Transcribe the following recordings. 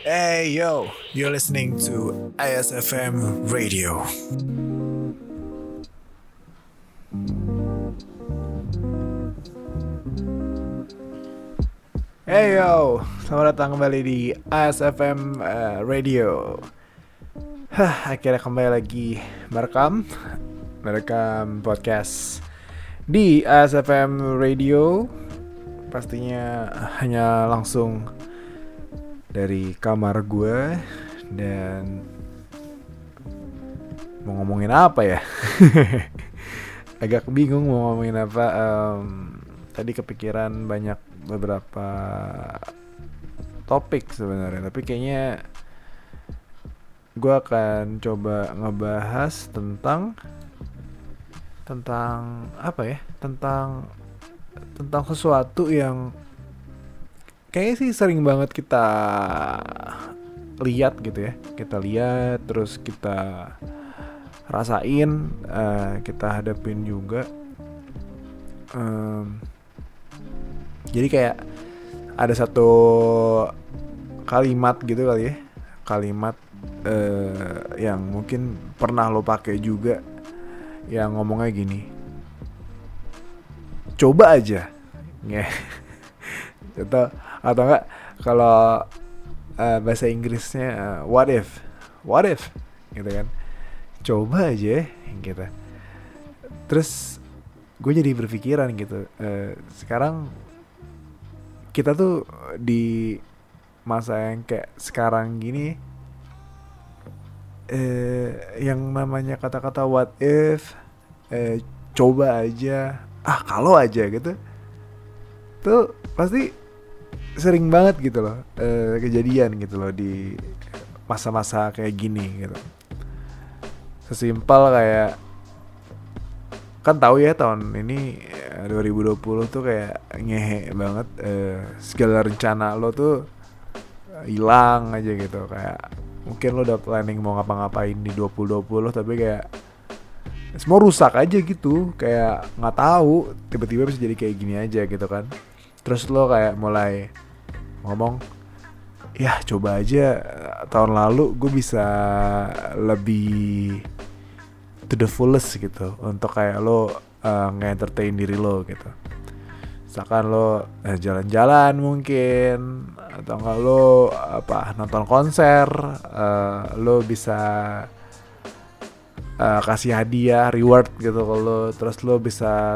Hey yo, you're listening to ISFM Radio. Hey yo, selamat datang kembali di ISFM Radio. Akhirnya kembali lagi merekam podcast di ISFM Radio. Pastinya hanya langsung dari kamar gue. Dan mau ngomongin apa ya? Agak bingung mau ngomongin apa. Tadi kepikiran beberapa topik sebenarnya, tapi kayaknya gue akan coba ngebahas tentang apa ya? Tentang sesuatu yang kayaknya sih sering banget kita lihat gitu ya. Kita lihat terus kita rasain, kita hadapin juga. Jadi kayak ada satu kalimat gitu kali ya. Kalimat yang mungkin pernah lo pakai juga, yang ngomongnya gini, coba aja. Atau enggak kalau bahasa Inggrisnya what if gitu kan, coba aja gitu. Terus gue jadi berpikiran gitu, sekarang kita tuh di masa yang kayak sekarang gini, yang namanya kata-kata what if, coba aja, kalau aja gitu, tuh pasti sering banget gitu loh, kejadian gitu loh di masa-masa kayak gini gitu. Sesimpel kayak, kan tahu ya tahun ini 2020 tuh kayak ngehe banget, segala rencana lo tuh hilang aja gitu. Kayak mungkin lo udah planning mau ngapa-ngapain di 2020, tapi kayak semua rusak aja gitu. Kayak nggak tahu, tiba-tiba bisa jadi kayak gini aja gitu kan. Terus lo kayak mulai ngomong, ya coba aja tahun lalu gue bisa lebih to the fullest gitu, untuk kayak lo nge-entertain diri lo gitu. Misalkan lo jalan-jalan mungkin, atau enggak lo nonton konser, lo bisa kasih hadiah, reward gitu kalau, terus lo bisa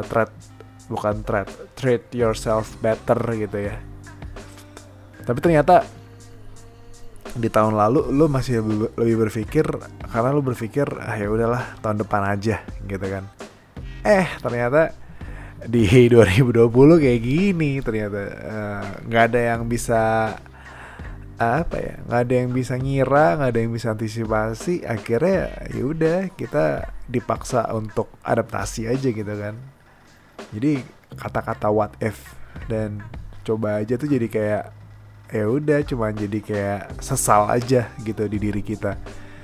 treat yourself better gitu ya. Tapi ternyata di tahun lalu lo masih lebih berpikir, karena lo berpikir ya udahlah tahun depan aja gitu kan. Ternyata di 2020 kayak gini. Ternyata nggak ada yang bisa nggak ada yang bisa ngira, nggak ada yang bisa antisipasi. Akhirnya ya udah, kita dipaksa untuk adaptasi aja gitu kan. Jadi kata-kata what if dan coba aja tuh jadi kayak ya udah, cuma jadi kayak sesal aja gitu di diri kita.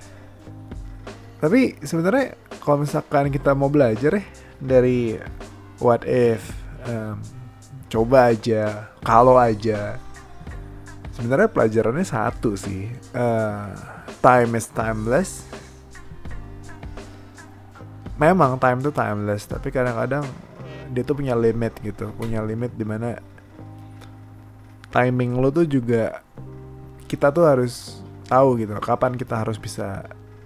Tapi sebenarnya kalau misalkan kita mau belajar dari what if, coba aja, kalau aja, sebenarnya pelajarannya satu sih, time is timeless. Memang time tuh timeless, tapi kadang-kadang dia tuh punya limit gitu, punya limit dimana timing lo tuh juga, kita tuh harus tahu gitu kapan kita harus bisa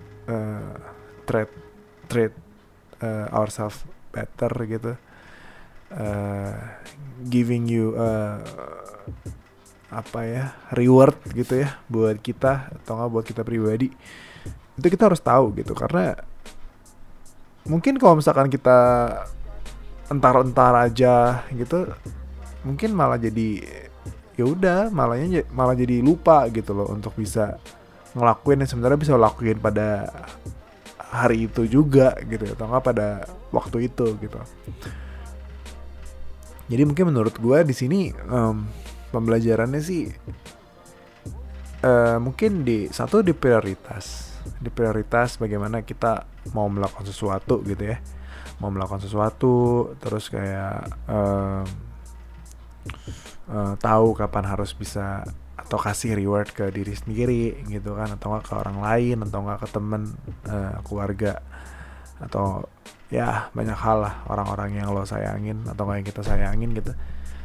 treat ourselves better gitu, giving you reward gitu ya buat kita, atau nggak buat kita pribadi. Itu kita harus tahu gitu, karena mungkin kalau misalkan kita entar-entar aja gitu, mungkin malah jadi ya udah, malah jadi lupa gitu loh untuk bisa ngelakuin yang sebenarnya bisa lakuin pada hari itu juga gitu, atau nggak pada waktu itu gitu. Jadi mungkin menurut gue di sini pembelajarannya sih mungkin di prioritas bagaimana kita mau melakukan sesuatu gitu ya, terus kayak tahu kapan harus bisa atau kasih reward ke diri sendiri gitu kan, atau nggak ke orang lain, atau nggak ke temen, keluarga, atau ya banyak hal lah, orang-orang yang lo sayangin atau nggak yang kita sayangin gitu.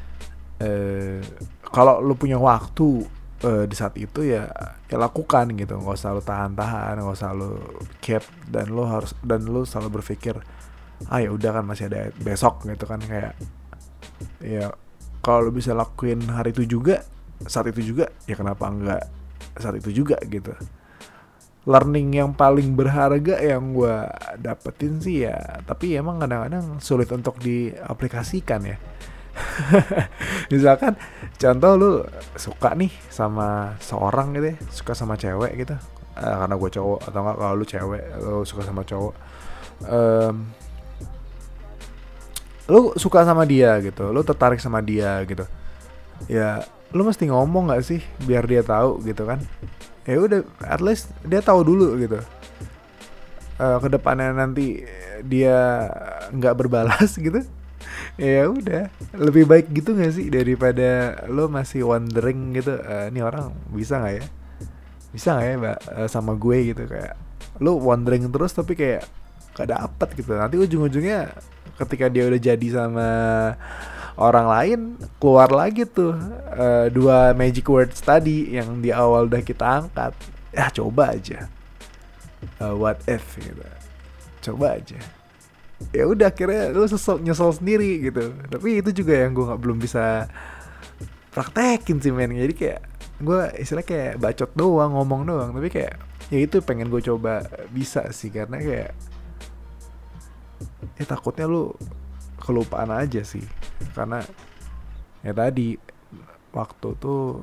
Kalau lo punya waktu di saat itu ya lakukan gitu, nggak usah lo tahan-tahan, nggak usah lo keep, dan lo selalu berpikir ya udah kan masih ada besok gitu kan. Kayak ya kalau lo bisa lakuin hari itu juga, saat itu juga, ya kenapa enggak saat itu juga gitu. Learning yang paling berharga yang gue dapetin sih ya, tapi emang kadang-kadang sulit untuk diaplikasikan ya. Misalkan contoh lu suka nih sama seorang gitu ya, suka sama cewek gitu, karena gue cowok, atau enggak kalau lu cewek lu suka sama cowok, lu suka sama dia gitu, lu tertarik sama dia gitu, ya lu mesti ngomong nggak sih biar dia tahu gitu kan. Ya udah, at least dia tahu dulu gitu. Kedepannya nanti dia nggak berbalas gitu, ya udah, lebih baik gitu nggak sih daripada lo masih wondering gitu, ini orang bisa nggak ya mbak, sama gue gitu. Kayak lo wondering terus tapi kayak gak dapet gitu. Nanti ujung-ujungnya ketika dia udah jadi sama orang lain, keluar lagi tuh dua magic words tadi yang di awal udah kita angkat. Ya coba aja, what if gitu, coba aja. Ya udah, akhirnya lu nyesel sendiri gitu. Tapi itu juga yang gue belum bisa praktekin sih men. Jadi kayak gue istilahnya kayak bacot doang, ngomong doang, tapi kayak ya itu pengen gue coba bisa sih, karena kayak ya takutnya lu kelupaan aja sih. Karena ya tadi, waktu tuh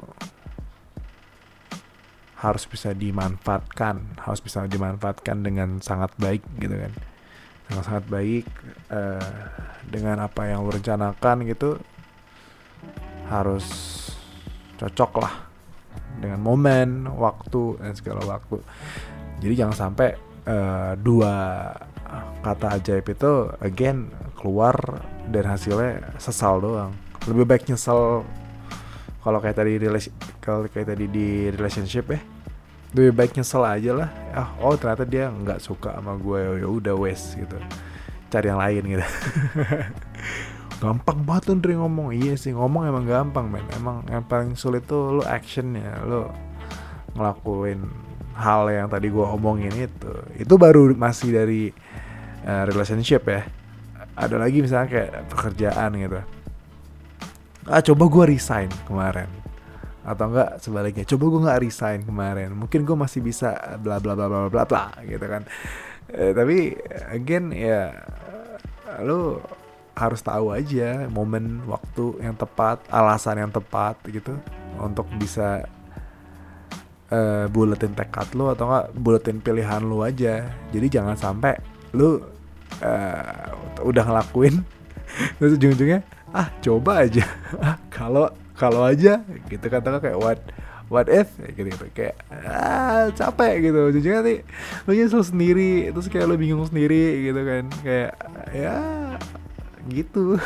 harus bisa dimanfaatkan dengan sangat baik gitu kan. Sangat baik, dengan apa yang lu rencanakan gitu harus cocok lah dengan momen, waktu, dan segala waktu. Jadi jangan sampai dua kata ajaib itu again keluar dan hasilnya sesal doang. Lebih baik nyesel kalau kayak tadi di relationship ya. Lebih baik nyesel aja lah. Oh ternyata dia nggak suka sama gue, ya udah wes gitu, cari yang lain gitu. Gampang banget tuh Ndri ngomong. Iya sih, ngomong emang gampang men. Emang yang paling sulit tuh lo actionnya, lo ngelakuin hal yang tadi gue omongin itu baru masih dari relationship ya. Ada lagi misalnya kayak pekerjaan gitu. Coba gue resign kemarin, atau enggak sebaliknya, coba gue nggak resign kemarin, mungkin gue masih bisa bla bla bla bla bla bla gitu kan. Tapi again ya, lo harus tahu aja momen, waktu yang tepat, alasan yang tepat gitu untuk bisa buletin tekad lo, atau enggak buletin pilihan lo aja. Jadi jangan sampai lo udah ngelakuin terus ujung-ujungnya coba aja, kalau aja gitu, katakan kayak what if gitu kayak capek gitu. Ujungnya nanti lo nyesel sendiri, terus kayak lo bingung sendiri gitu kan. Kayak ya gitu.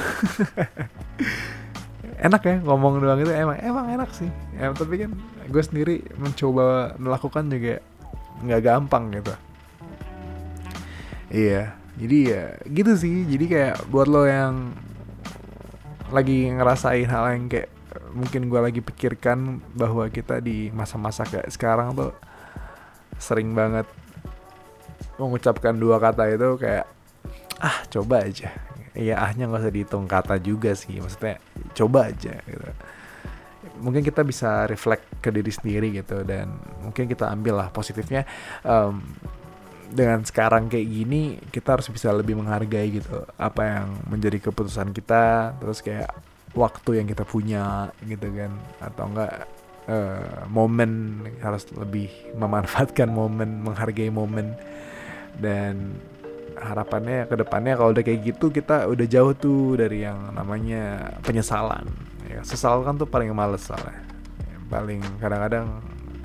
Enak ya ngomong doang itu, emang enak sih ya, tapi kan gue sendiri mencoba melakukan juga nggak gampang gitu. Iya, jadi ya gitu sih. Jadi kayak buat lo yang lagi ngerasain hal yang kayak mungkin gue lagi pikirkan, bahwa kita di masa-masa kayak sekarang tuh sering banget mengucapkan dua kata itu kayak coba aja. Iya, ahnya nggak usah dihitung kata juga sih, maksudnya coba aja gitu. Mungkin kita bisa reflect ke diri sendiri gitu, dan mungkin kita ambil lah positifnya. Dengan sekarang kayak gini, kita harus bisa lebih menghargai gitu apa yang menjadi keputusan kita, terus kayak waktu yang kita punya gitu kan, atau enggak momen, harus lebih memanfaatkan momen, menghargai momen. Dan harapannya ke depannya kalau udah kayak gitu, kita udah jauh tuh dari yang namanya penyesalan ya. Sesal kan tuh paling males soalnya, paling kadang-kadang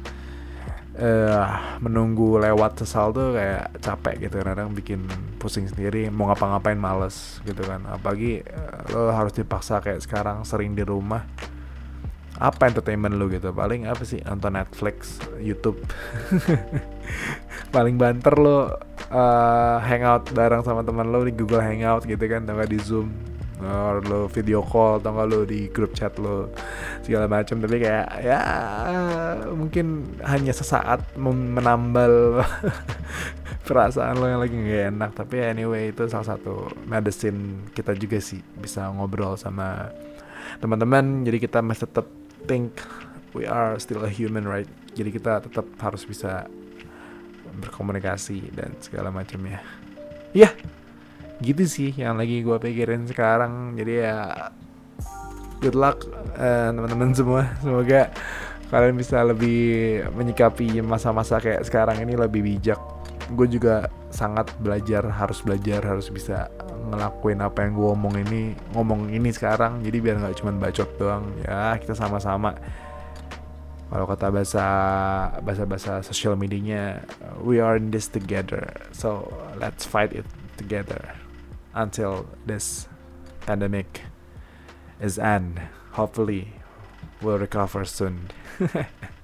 menunggu lewat sesal tuh kayak capek gitu, kadang bikin pusing sendiri, mau ngapa-ngapain males gitu kan. Apalagi lo harus dipaksa kayak sekarang sering di rumah, apa entertainment lu gitu. Paling apa sih, nonton Netflix, YouTube. Paling banter lo hangout bareng sama teman lo di Google Hangout gitu kan, atau nggak di Zoom, or lo video call, atau nggak lo di grup chat lo segala macam. Tapi kayak ya mungkin hanya sesaat menambal perasaan lo yang lagi gak enak. Tapi anyway, itu salah satu medicine kita juga sih, bisa ngobrol sama teman-teman. Jadi kita masih tetap think we are still a human, right? Jadi kita tetap harus bisa berkomunikasi dan segala macamnya. Iya, gitu sih yang lagi gue pikirin sekarang. Jadi ya good luck teman-teman semua. Semoga kalian bisa lebih menyikapi masa-masa kayak sekarang ini lebih bijak. Gue juga sangat harus bisa ngelakuin apa yang gue ngomong ini sekarang. Jadi biar nggak cuma bacot doang. Ya kita sama-sama. Kalau kata bahasa social medianya, we are in this together. So let's fight it together until this pandemic is end. Hopefully we'll recover soon.